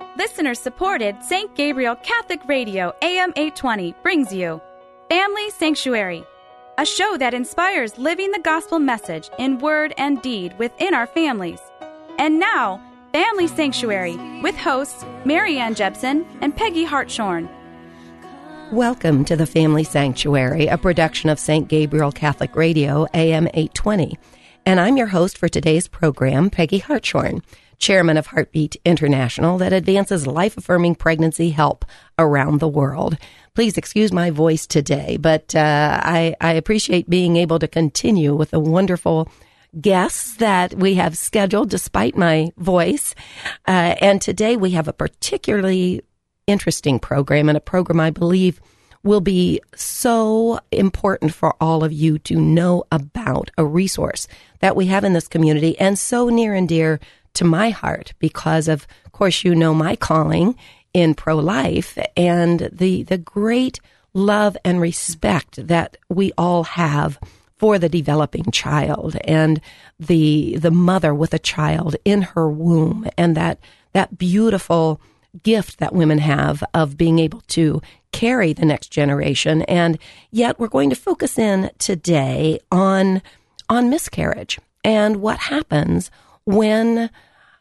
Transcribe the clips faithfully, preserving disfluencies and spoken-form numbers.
Listener-supported Saint Gabriel Catholic Radio A M eight twenty brings you Family Sanctuary, a show that inspires living the gospel message in word and deed within our families. And now, Family Sanctuary with hosts Mary Ann Jepson and Peggy Hartshorn. Welcome to the Family Sanctuary, a production of Saint Gabriel Catholic Radio A M eight twenty. And I'm your host for today's program, Peggy Hartshorn, chairman of Heartbeat International, that advances life-affirming pregnancy help around the world. Please excuse my voice today, but uh, I, I appreciate being able to continue with the wonderful guests that we have scheduled despite my voice. Uh, and today we have a particularly interesting program, and a program I believe will be so important for all of you to know about, a resource that we have in this community and so near and dear to my heart because of, of course, you know my calling in pro-life and the the great love and respect that we all have for the developing child and the the mother with a child in her womb, and that that beautiful gift that women have of being able to carry the next generation. And yet we're going to focus in today on on miscarriage and what happens when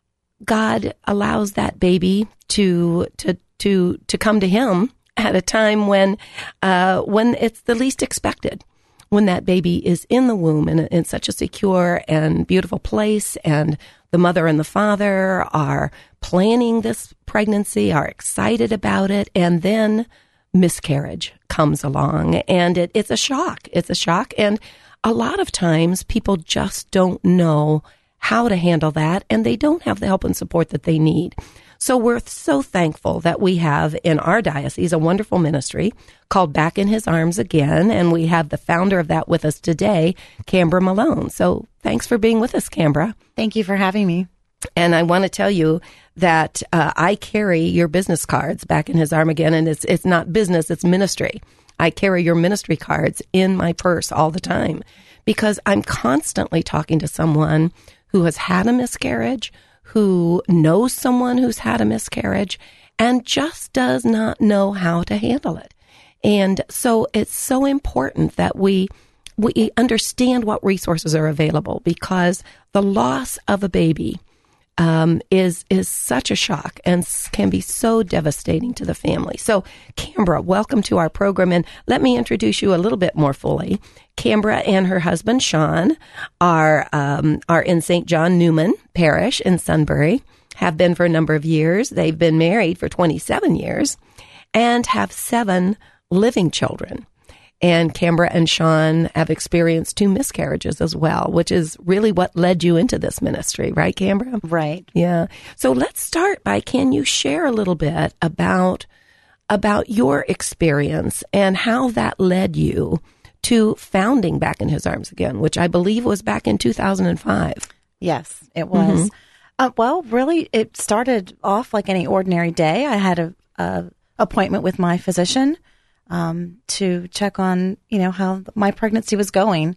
God allows that baby to to to to come to Him at a time when uh, when it's the least expected, when that baby is in the womb in, in such a secure and beautiful place, and the mother and the father are planning this pregnancy, are excited about it, and then miscarriage comes along, and it, it's a shock. It's a shock, and a lot of times people just don't know how to handle that, and they don't have the help and support that they need. So we're so thankful that we have in our diocese a wonderful ministry called Back in His Arms Again, and we have the founder of that with us today, Cambra Malone. So thanks for being with us, Cambra. Thank you for having me. And I want to tell you that uh, I carry your business cards, Back in His Arm Again, and it's it's not business, it's ministry. I carry your ministry cards in my purse all the time because I'm constantly talking to someone who has had a miscarriage, who knows someone who's had a miscarriage, and just does not know how to handle it. And so it's so important that we we understand what resources are available, because the loss of a baby um, is is such a shock and can be so devastating to the family. So, Cambra, welcome to our program, and let me introduce you a little bit more fully. Cambra and her husband, Sean, are um, are in Saint John Newman Parish in Sunbury, have been for a number of years. They've been married for twenty-seven years and have seven living children. And Cambra and Sean have experienced two miscarriages as well, which is really what led you into this ministry, right, Cambra? Right. Yeah. So let's start by, can you share a little bit about about your experience and how that led you to founding Back in His Arms Again, which I believe was back in two thousand five. Yes, it was. Mm-hmm. Uh, well, really, it started off like any ordinary day. I had a, a appointment with my physician um, to check on, you know, how my pregnancy was going.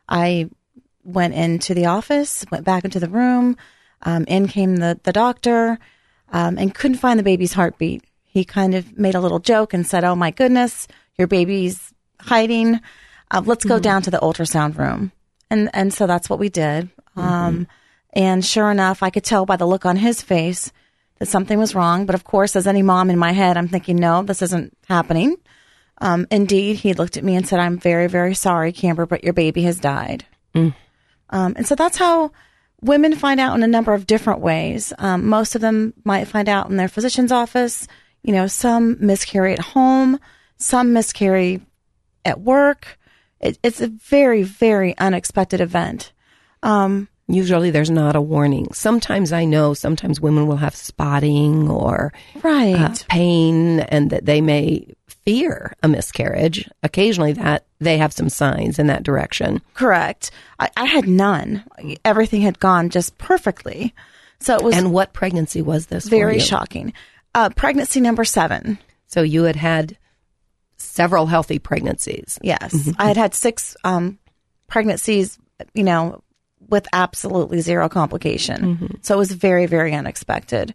I went into the office, went back into the room. Um, in came the, the doctor um, and couldn't find the baby's heartbeat. He kind of made a little joke and said, "Oh, my goodness, your baby's hiding. Uh, let's go mm-hmm. down to the ultrasound room." And and so that's what we did. Mm-hmm. Um, and sure enough, I could tell by the look on his face that something was wrong. But of course, as any mom in my head, I'm thinking, no, this isn't happening. Um, indeed, he looked at me and said, "I'm very, very sorry, Cambra, but your baby has died." Mm. Um, and so that's how women find out in a number of different ways. Um, most of them might find out in their physician's office. You know, some miscarry at home, some miscarry at work. It, it's a very, very unexpected event. Um, Usually there's not a warning. Sometimes I know, sometimes women will have spotting or right. uh, pain, and that they may fear a miscarriage. Occasionally that they have some signs in that direction. Correct. I, I had none. Everything had gone just perfectly. So it was. And what pregnancy was this? Very for you? shocking. Uh, pregnancy number seven. So you had had several healthy pregnancies. Yes. Mm-hmm. I had had six um, pregnancies, you know, with absolutely zero complication. Mm-hmm. So it was very, very unexpected.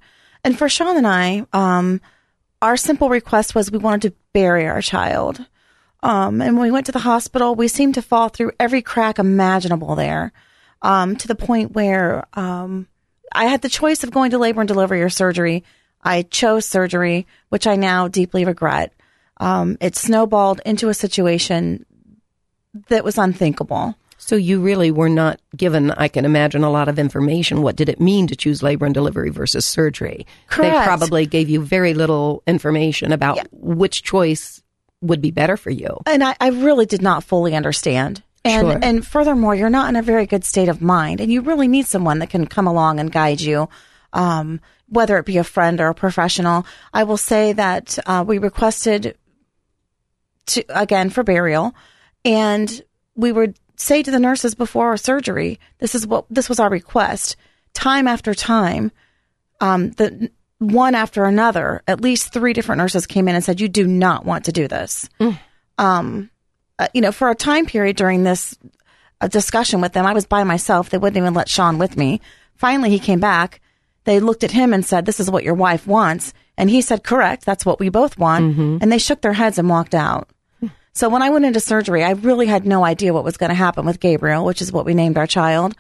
And for Sean and I, um, our simple request was we wanted to bury our child. Um, and when we went to the hospital, we seemed to fall through every crack imaginable there, um, to the point where um, I had the choice of going to labor and delivery or surgery. I chose surgery, which I now deeply regret. Um, it snowballed into a situation that was unthinkable. So you really were not given, I can imagine, a lot of information. What did it mean to choose labor and delivery versus surgery? Correct. They probably gave you very little information about yeah. which choice would be better for you. And I, I really did not fully understand. And Sure. and furthermore, you're not in a very good state of mind, and you really need someone that can come along and guide you, um, whether it be a friend or a professional. I will say that uh, we requested to again for burial, and we would say to the nurses before our surgery, "This is what this was our request." Time after time, um, the one after another, at least three different nurses came in and said, "You do not want to do this." Mm. Um, uh, you know, for a time period during this uh, discussion with them, I was by myself. They wouldn't even let Sean with me. Finally, he came back. They looked at him and said, "This is what your wife wants." And he said, "Correct. That's what we both want." Mm-hmm. And they shook their heads and walked out. Mm. So when I went into surgery, I really had no idea what was going to happen with Gabriel, which is what we named our child.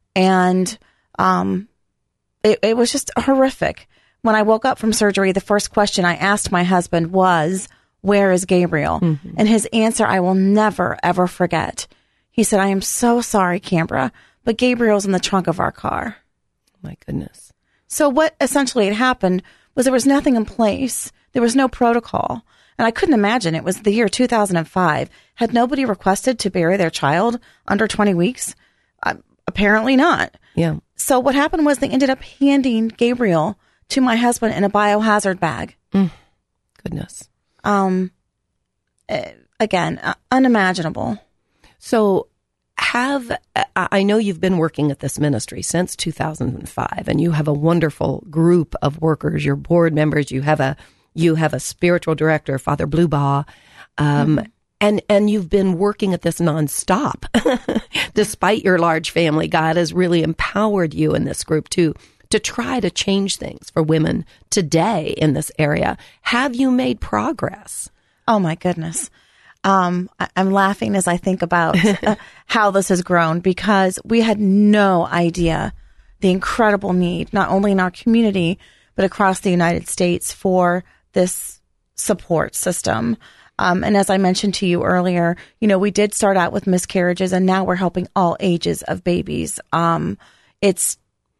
And um, it, it was just horrific. When I woke up from surgery, the first question I asked my husband was, "Where is Gabriel?" Mm-hmm. And his answer I will never, ever forget. He said, "I am so sorry, Canberra, but Gabriel's in the trunk of our car." My goodness. So what essentially had happened was there was nothing in place. There was no protocol. And I couldn't imagine. It was the year two thousand five. Had nobody requested to bury their child under twenty weeks? Uh, apparently not. Yeah. So what happened was they ended up handing Gabriel to my husband in a biohazard bag. Mm. Goodness. Um, uh, again, uh, unimaginable. So have, I know you've been working at this ministry since two thousand five, and you have a wonderful group of workers, your board members, you have a, you have a spiritual director, Father Bluebaugh, um, mm-hmm. and, and you've been working at this nonstop. Despite your large family, God has really empowered you in this group too, to try to change things for women today in this area. Have you made progress? Oh, my goodness. Um, I, I'm laughing as I think about uh, how this has grown, because we had no idea the incredible need, not only in our community, but across the United States for this support system. Um, and as I mentioned to you earlier, you know, we did start out with miscarriages, and now we're helping all ages of babies. Um, it's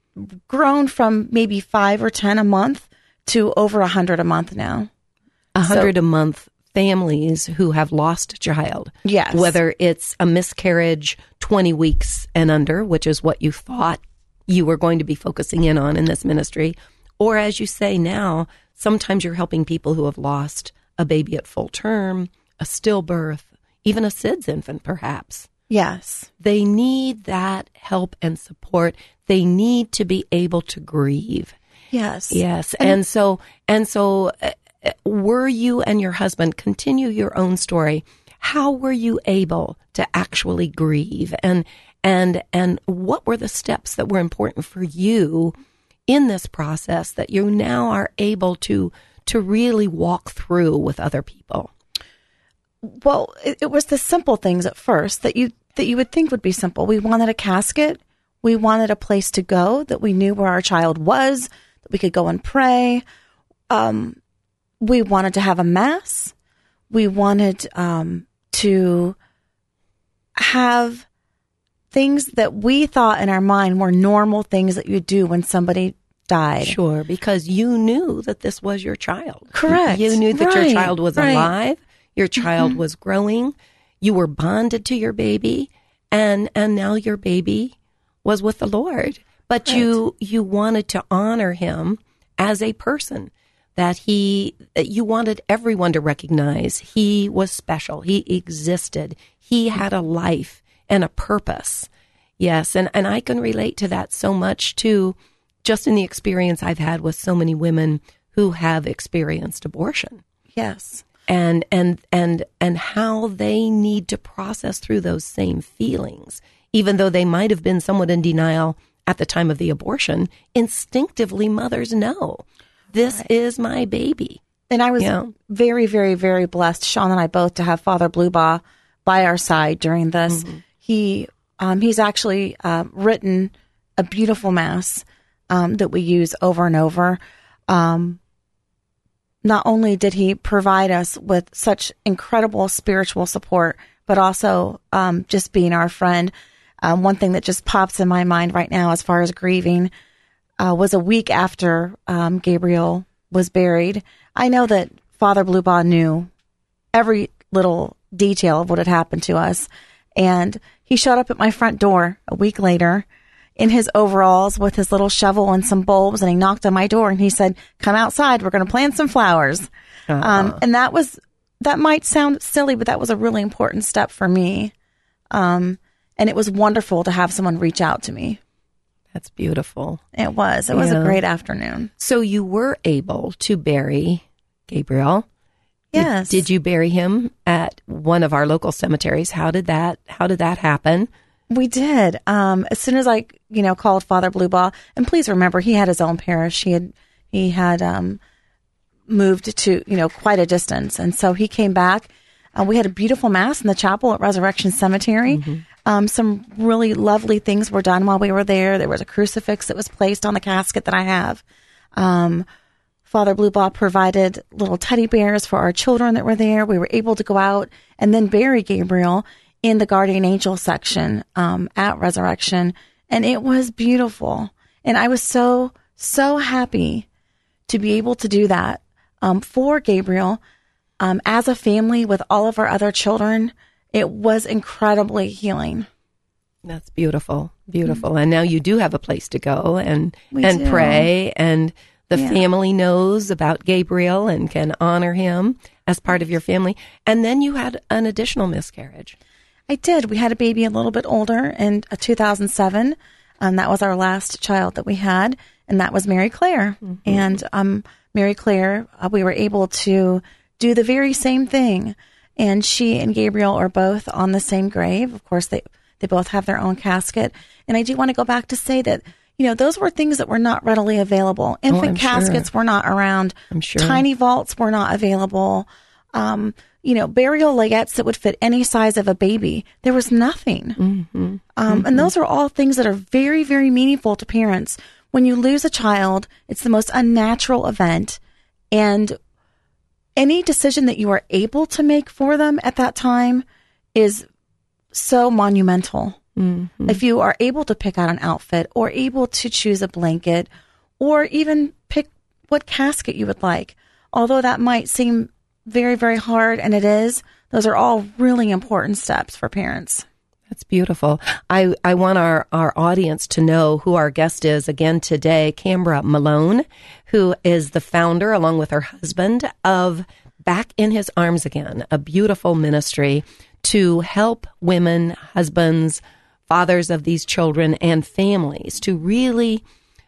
grown from maybe five or ten a month to over a hundred a month now. A hundred so, a month families who have lost a child. Yes. Whether it's a miscarriage twenty weeks and under, which is what you thought you were going to be focusing in on in this ministry, or as you say now, sometimes you're helping people who have lost a baby at full term, a stillbirth, even a S I D S infant perhaps. Yes. They need that help and support. They need to be able to grieve. Yes. Yes. And, and so, and so uh, were you and your husband, continue your own story. How were you able to actually grieve? And, and, and what were the steps that were important for you in this process that you now are able to, to really walk through with other people? Well, it, it was the simple things at first that you that you would think would be simple. We wanted a casket. We wanted a place to go, that we knew where our child was, that we could go and pray. Um, we wanted to have a mass. We wanted um, to have things that we thought in our mind were normal things that you do when somebody died. Sure, because you knew that this was your child. Correct. You knew that right. your child was right. alive. Your child mm-hmm. was growing. You were bonded to your baby, and and now your baby was with the Lord. But right. you you wanted to honor him as a person, that he that you wanted everyone to recognize he was special. He existed. He had a life and a purpose. Yes, and, and I can relate to that so much too, just in the experience I've had with so many women who have experienced abortion. Yes. And and and and how they need to process through those same feelings, even though they might have been somewhat in denial at the time of the abortion. Instinctively, mothers know. this right. is my baby. And I was yeah. very, very, very blessed, Sean and I both, to have Father Blubaugh by our side during this. Mm-hmm. He um, he's actually uh, written a beautiful mass um, that we use over and over. Um, not only did he provide us with such incredible spiritual support, but also um, just being our friend. Um, one thing that just pops in my mind right now as far as grieving uh, was a week after um, Gabriel was buried. I know that Father Blubaugh knew every little detail of what had happened to us. And he showed up at my front door a week later in his overalls with his little shovel and some bulbs. And he knocked on my door and he said, "Come outside. We're going to plant some flowers." Uh-huh. Um, and that was, that might sound silly, but that was a really important step for me. Um, and it was wonderful to have someone reach out to me. That's beautiful. It was. It was yeah. a great afternoon. So you were able to bury Gabriel. Yes. Did, did you bury him at one of our local cemeteries? How did that, how did that happen? We did. Um, as soon as I, you know, called Father Blubaugh, and please remember, he had his own parish. He had, he had, um, moved to, you know, quite a distance. And so he came back. Uh, we had a beautiful mass in the chapel at Resurrection Cemetery. Mm-hmm. Um, some really lovely things were done while we were there. There was a crucifix that was placed on the casket that I have. Um, Father Blubaugh provided little teddy bears for our children that were there. We were able to go out and then bury Gabriel in the guardian angel section um, at Resurrection. And it was beautiful. And I was so, so happy to be able to do that um, for Gabriel. Um, as a family with all of our other children, it was incredibly healing. That's beautiful, beautiful. Mm-hmm. And now you do have a place to go and we and do. pray, and the yeah. family knows about Gabriel and can honor him as part of your family. And then you had an additional miscarriage. I did. We had a baby a little bit older in uh, two thousand seven. Um, that was our last child that we had, and that was Mary Claire. Mm-hmm. And um, Mary Claire, uh, we were able to do the very same thing. And she and Gabriel are both on the same grave. Of course, they, they both have their own casket. And I do want to go back to say that, you know, those were things that were not readily available. Infant oh, caskets sure. were not around. I'm sure. Tiny vaults were not available. Um, you know, burial layettes that would fit any size of a baby. There was nothing. Mm-hmm. Um, mm-hmm. And those are all things that are very, very meaningful to parents. When you lose a child, it's the most unnatural event. And any decision that you are able to make for them at that time is so monumental. Mm-hmm. If you are able to pick out an outfit or able to choose a blanket or even pick what casket you would like, although that might seem very, very hard, and it is, those are all really important steps for parents. That's beautiful. I, I want our, our audience to know who our guest is again today, Cambra Malone, who is the founder, along with her husband, of Back in His Arms Again, a beautiful ministry to help women, husbands, fathers of these children, and families to really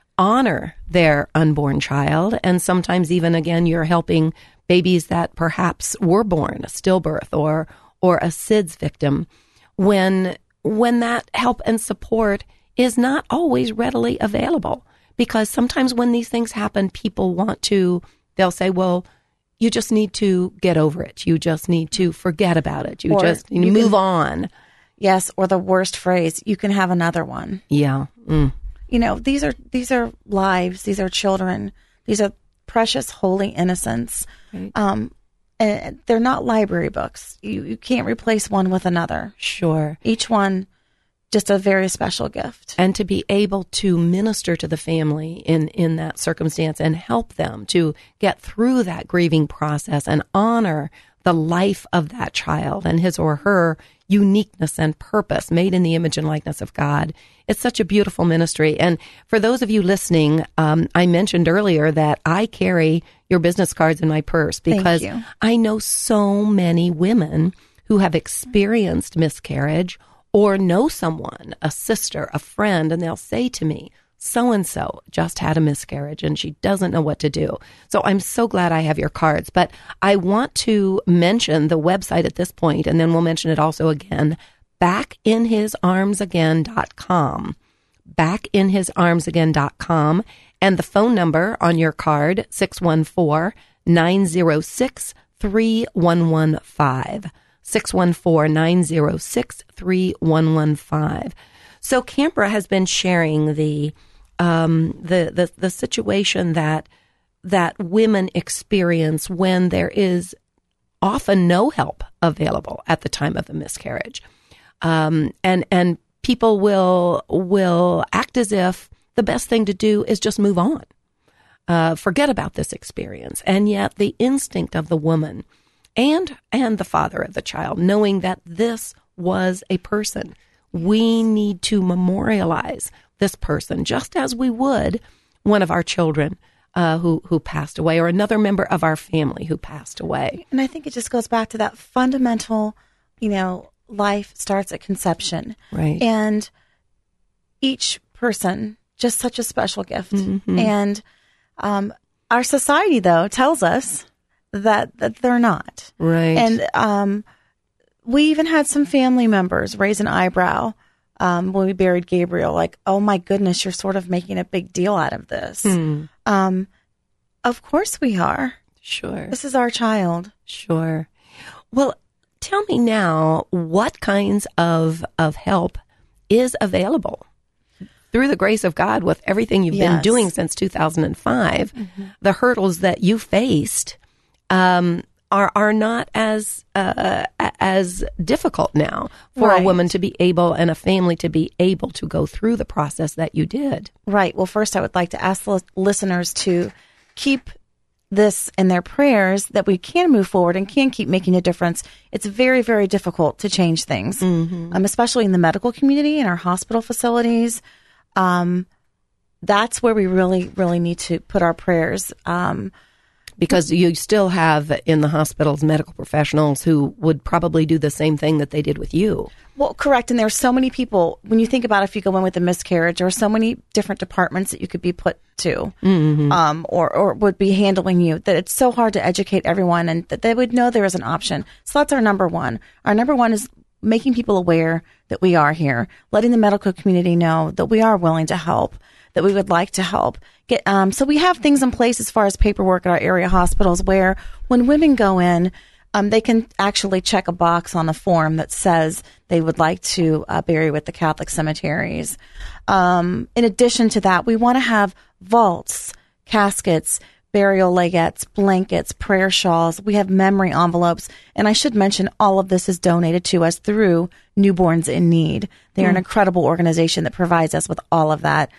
honor their unborn child. And sometimes even, again, you're helping babies that perhaps were born, a stillbirth or or a S I D S victim, when when that help and support is not always readily available. Because sometimes when these things happen, people want to, they'll say, well, you just need to get over it. You just need to forget about it. You or just need to you move can, on. Yes, or the worst phrase, you can have another one. Yeah. Mm. You know, these are these are lives. These are children. These are precious, holy innocents. Right. Um, and they're not library books. You you can't replace one with another. Sure. Each one, just a very special gift. And to be able to minister to the family in, in that circumstance and help them to get through that grieving process and honor the life of that child and his or her uniqueness and purpose, made in the image and likeness of God. It's such a beautiful ministry. And for those of you listening, um, I mentioned earlier that I carry your business cards in my purse because I know so many women who have experienced miscarriage or know someone, a sister, a friend, and they'll say to me, so-and-so just had a miscarriage and she doesn't know what to do. So I'm so glad I have your cards. But I want to mention the website at this point, and then we'll mention it also again, back in his arms again dot com. back in his arms again dot com. And the phone number on your card, six one four, nine zero six, three one one five. six one four, nine zero six, three one one five. So Canberra has been sharing the um, the, the the situation that that women experience when there is often no help available at the time of the miscarriage, um, and and people will will act as if the best thing to do is just move on, uh, forget about this experience, and yet the instinct of the woman and and the father of the child, knowing that this was a person, we need to memorialize this person just as we would one of our children uh, who who passed away, or another member of our family who passed away. And I think it just goes back to that fundamental, you know, life starts at conception. Right. And each person, just such a special gift. Mm-hmm. And um, our society, though, tells us that, that they're not. Right. And um, we even had some family members raise an eyebrow um, when we buried Gabriel, like, oh my goodness, you're sort of making a big deal out of this. Hmm. Um, of course we are. Sure. This is our child. Sure. Well, tell me now, what kinds of, of help is available? Through the grace of God, with everything you've Yes. been doing since two thousand five, Mm-hmm. the hurdles that you faced um, are are not as uh, as difficult now for Right. a woman to be able and a family to be able to go through the process that you did. Right. Well, first, I would like to ask the lis- listeners to keep this in their prayers, that we can move forward and can keep making a difference. It's very, very difficult to change things, Mm-hmm. um, especially in the medical community, in our hospital facilities. Um, that's where we really, really need to put our prayers. Um, Because you still have in the hospitals medical professionals who would probably do the same thing that they did with you. Well, correct. And there's so many people, when you think about if you go in with a miscarriage, there are so many different departments that you could be put to, Mm-hmm. um, or, or would be handling you, that it's so hard to educate everyone and that they would know there is an option. So that's our number one. Our number one is making people aware that we are here, letting the medical community know that we are willing to help, that we would like to help. Get, um, so we have things in place as far as paperwork at our area hospitals where when women go in, um, they can actually check a box on a form that says they would like to uh, bury with the Catholic cemeteries. Um, in addition to that, we want to have vaults, caskets, burial legates, blankets, prayer shawls. We have memory envelopes. And I should mention all of this is donated to us through Newborns in Need. They are an incredible organization that provides us with all of that.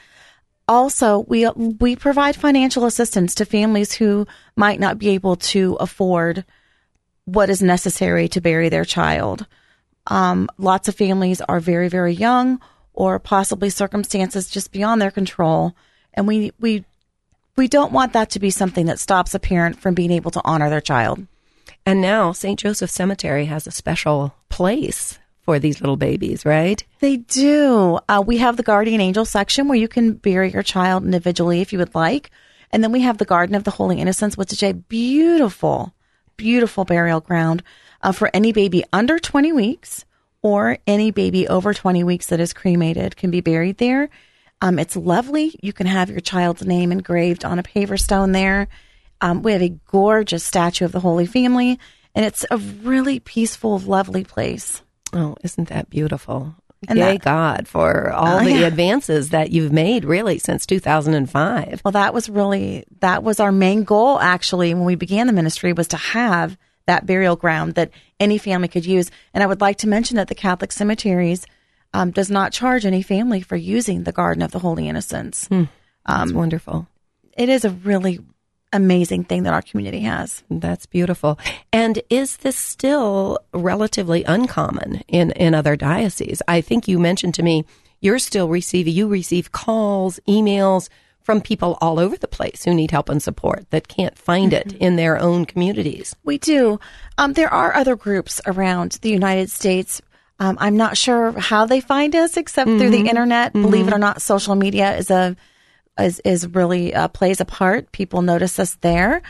Also, we we provide financial assistance to families who might not be able to afford what is necessary to bury their child. Um, lots of families are very, very young, or possibly circumstances just beyond their control, and we we we don't want that to be something that stops a parent from being able to honor their child. And now Saint Joseph Cemetery has a special place for these little babies, right? They do. Uh, we have the Guardian Angel section where you can bury your child individually if you would like. And then we have the Garden of the Holy Innocents, which is a beautiful, beautiful burial ground uh, for any baby under twenty weeks or any baby over twenty weeks that is cremated can be buried there. Um, it's lovely. You can have your child's name engraved on a paver stone there. Um, we have a gorgeous statue of the Holy Family, and it's a really peaceful, lovely place. Oh, isn't that beautiful? And Yay, that- God, for all Uh, the yeah. advances that you've made, really, since two thousand five. Well, that was really, that was our main goal, actually, when we began the ministry, was to have that burial ground that any family could use. And I would like to mention that the Catholic cemeteries um, does not charge any family for using the Garden of the Holy Innocents. Hmm. That's wonderful. It is a really amazing thing that our community has. That's beautiful. And is this still relatively uncommon in, in other dioceses? I think you mentioned to me you're still receiving, you receive calls, emails from people all over the place who need help and support that can't find it in their own communities. We do. Um, there are other groups around the United States. Um, I'm not sure how they find us except through the internet. Believe it or not, social media is a is is really uh, plays a part. People notice us there.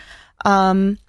Um,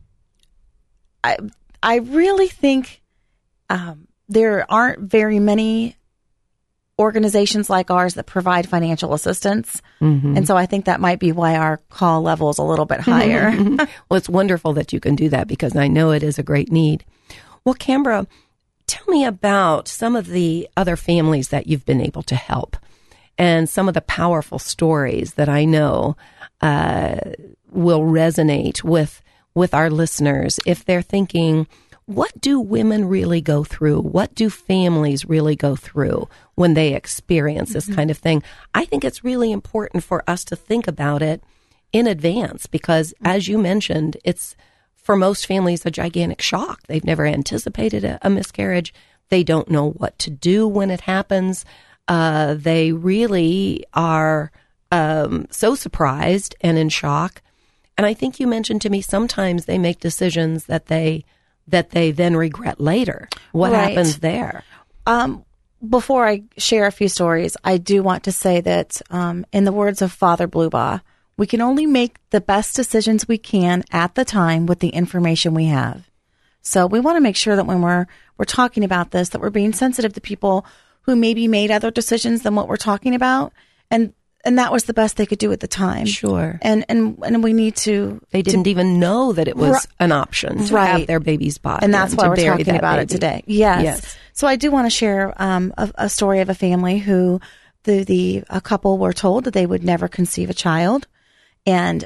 I I really think um, there aren't very many organizations like ours that provide financial assistance. Mm-hmm. And so I think that might be why our call level is a little bit higher. Well, it's wonderful that you can do that because I know it is a great need. Well, Cambra, tell me about some of the other families that you've been able to help and some of the powerful stories that I know uh, will resonate with with our listeners if they're thinking, what do women really go through? What do families really go through when they experience this mm-hmm. kind of thing? I think it's really important for us to think about it in advance because, mm-hmm. as you mentioned, it's for most families a gigantic shock. They've never anticipated a, a miscarriage. They don't know what to do when it happens. Uh, they really are um, so surprised and in shock. And I think you mentioned to me sometimes they make decisions that they that they then regret later. What right. happens there? Um, before I share a few stories, I do want to say that um, in the words of Father Bluebaugh, we can only make the best decisions we can at the time with the information we have. So we want to make sure that when we're we're talking about this, that we're being sensitive to people who maybe made other decisions than what we're talking about. And And that was the best they could do at the time. Sure. And and and we need to... They didn't to, even know that it was right, an option to right. have their baby's body. And that's and why we're talking about baby. it today. Yes. yes. So I do want to share um, a, a story of a family who the, the a couple were told that they would never conceive a child. And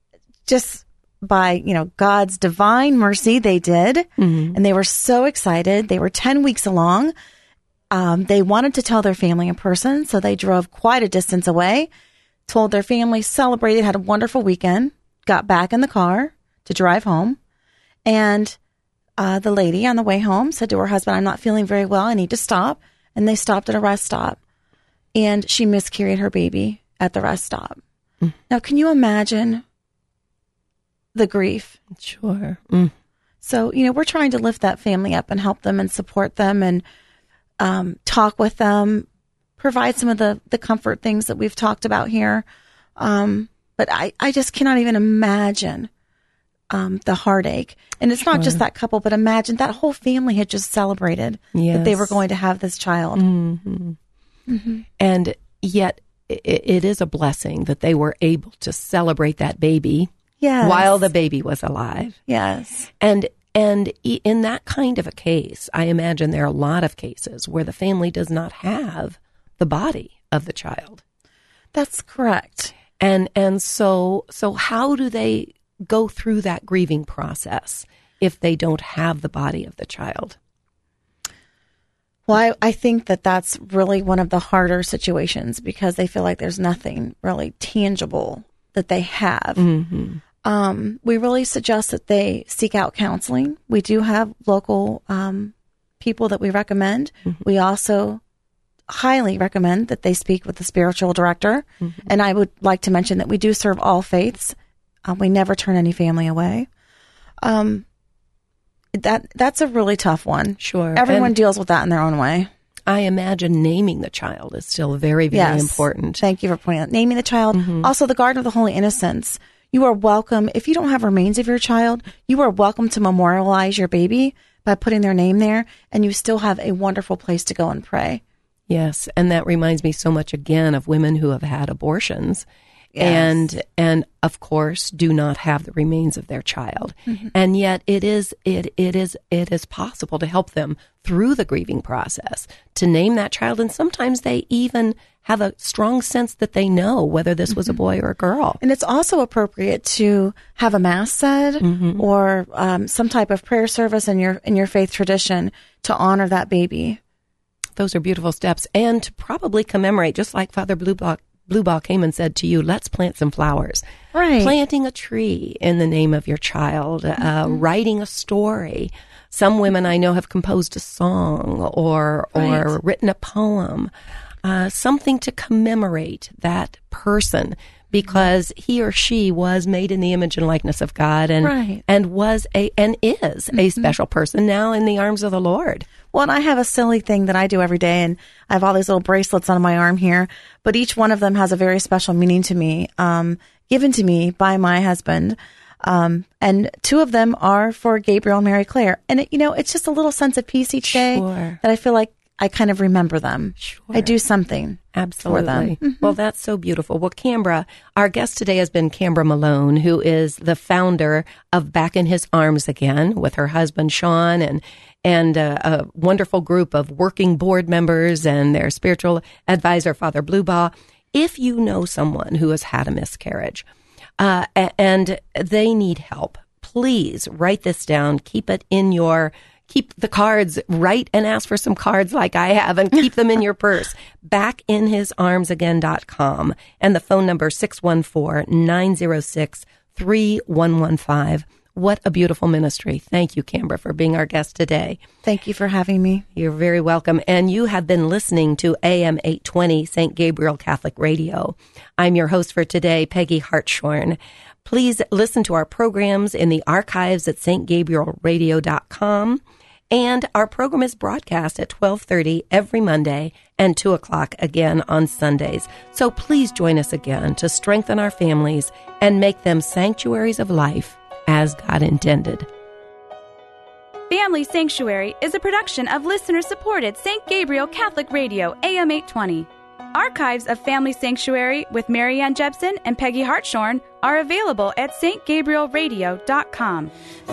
just by, you know, God's divine mercy, they did. Mm-hmm. And they were so excited. They were ten weeks along. Um, they wanted to tell their family in person, so they drove quite a distance away, told their family, celebrated, had a wonderful weekend, got back in the car to drive home. And uh, the lady on the way home said to her husband, I'm not feeling very well. I need to stop. And they stopped at a rest stop. And she miscarried her baby at the rest stop. Mm. Now, can you imagine the grief? Sure. Mm. So, you know, we're trying to lift that family up and help them and support them and Um, talk with them, provide some of the, the comfort things that we've talked about here. Um, but I, I just cannot even imagine um, the heartache. And it's sure. not just that couple, but imagine that whole family had just celebrated yes. that they were going to have this child. Mm-hmm. Mm-hmm. And yet it, it is a blessing that they were able to celebrate that baby yes. while the baby was alive. Yes. And And in that kind of a case, I imagine there are a lot of cases where the family does not have the body of the child. That's correct. And and so so how do they go through that grieving process if they don't have the body of the child? Well, I, I think that that's really one of the harder situations because they feel like there's nothing really tangible that they have. Mm-hmm. Um, we really suggest that they seek out counseling. We do have local um, people that we recommend. Mm-hmm. We also highly recommend that they speak with the spiritual director. Mm-hmm. And I would like to mention that we do serve all faiths. Uh, we never turn any family away. Um, that that's a really tough one. Sure. Everyone and deals with that in their own way. I imagine naming the child is still very, very yes. important. Thank you for pointing out. Naming the child. Mm-hmm. Also, the Garden of the Holy Innocents. You are welcome. If you don't have remains of your child, you are welcome to memorialize your baby by putting their name there, and you still have a wonderful place to go and pray. Yes, and that reminds me so much again of women who have had abortions yes. and and of course do not have the remains of their child. Mm-hmm. And yet it is it it is it is possible to help them through the grieving process to name that child, and sometimes they even have a strong sense that they know whether this was a boy or a girl. And it's also appropriate to have a mass said mm-hmm. or um, some type of prayer service in your in your faith tradition to honor that baby. Those are beautiful steps. And to probably commemorate, just like Father Bluebaugh, Bluebaugh came and said to you, let's plant some flowers. Right. Planting a tree in the name of your child, mm-hmm. uh, writing a story. Some women I know have composed a song or right. or written a poem, uh, something to commemorate that person because he or she was made in the image and likeness of God and right. and was a and is mm-hmm. a special person now in the arms of the Lord. Well, and I have a silly thing that I do every day, and I have all these little bracelets on my arm here, but each one of them has a very special meaning to me, um, given to me by my husband. Um, and two of them are for Gabriel and Mary Claire. And, it, you know, it's just a little sense of peace each day sure. that I feel like I kind of remember them. Sure. I do something Absolutely. for them. Mm-hmm. Well, that's so beautiful. Well, Cambra, our guest today has been Cambra Malone, who is the founder of Back in His Arms Again with her husband, Sean, and and uh, a wonderful group of working board members and their spiritual advisor, Father Bluebaugh. If you know someone who has had a miscarriage uh, and they need help, please write this down. Keep it in your, keep the cards, write and ask for some cards like I have and keep them in your purse. back in his arms again dot com and the phone number six one four, nine zero six, three one one five. What a beautiful ministry. Thank you, Cambra, for being our guest today. Thank you for having me. You're very welcome. And you have been listening to A M eight twenty Saint Gabriel Catholic Radio. I'm your host for today, Peggy Hartshorn. Please listen to our programs in the archives at s t gabriel radio dot com. And our program is broadcast at twelve thirty every Monday and two o'clock again on Sundays. So please join us again to strengthen our families and make them sanctuaries of life as God intended. Family Sanctuary is a production of listener-supported Saint Gabriel Catholic Radio, A M eight twenty. Archives of Family Sanctuary with Marianne Jepson and Peggy Hartshorn are available at s t gabriel radio dot com.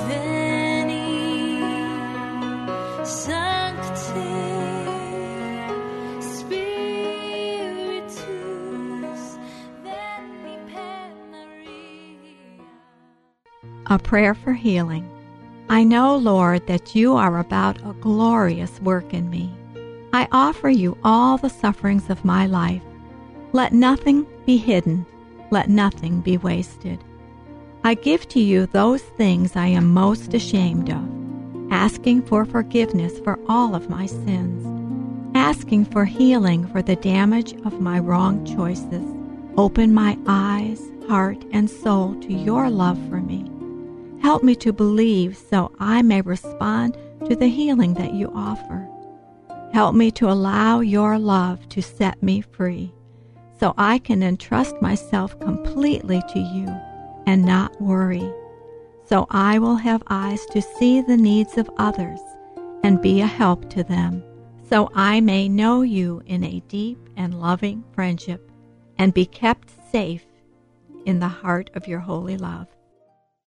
A prayer for healing. I know, Lord, that you are about a glorious work in me. I offer you all the sufferings of my life. Let nothing be hidden. Let nothing be wasted. I give to you those things I am most ashamed of, asking for forgiveness for all of my sins, asking for healing for the damage of my wrong choices. Open my eyes, heart, and soul to your love for me. Help me to believe so I may respond to the healing that you offer. Help me to allow your love to set me free so I can entrust myself completely to you and not worry. So I will have eyes to see the needs of others and be a help to them. So I may know you in a deep and loving friendship and be kept safe in the heart of your holy love.